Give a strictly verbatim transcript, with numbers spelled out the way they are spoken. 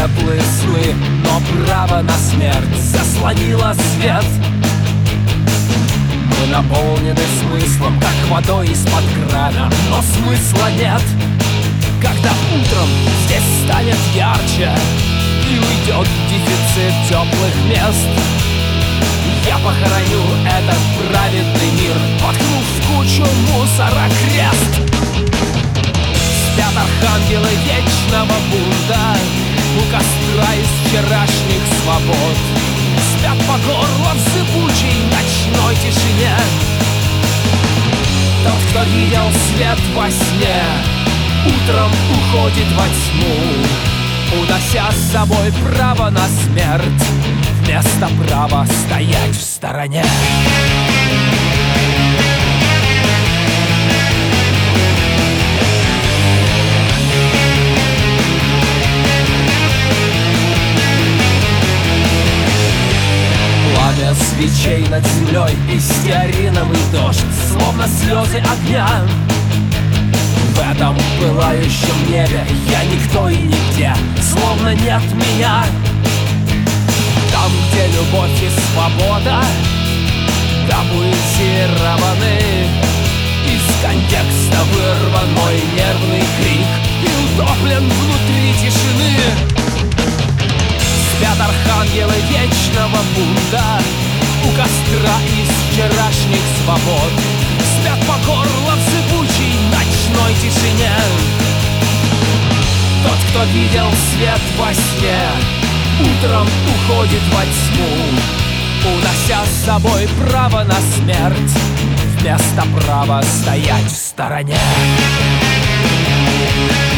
светлые сны, но право на смерть заслонило свет. Мы наполнены смыслом, как водой из-под крана, но смысла нет. Когда утром здесь станет ярче и уйдет дефицит теплых мест, я похороню этот праведный мир, воткнув в кучу мусора крест. Спят архангелы вечного бунта у костра из вчерашних свобод. Спят по горло в зыбучей ночной тишине. Тот, кто видел свет во сне, утром уходит во тьму, унося с собой право на смерть вместо права стоять в стороне. Пламя свечей над землей и стеариновый дождь, словно слезы огня. В этом пылающем небе я никто и нигде, словно нет меня. Там, где любовь и свобода табуизированы, из контекста вырван мой нервный крик и утоплен внутри тишины. Спят архангелы вечного бунта у костра из вчерашних свобод. Спят по горло в зыбучей ночной тишине. Тот, кто видел свет во сне, утром уходит во тьму, унося с собой право на смерть вместо права стоять в стороне.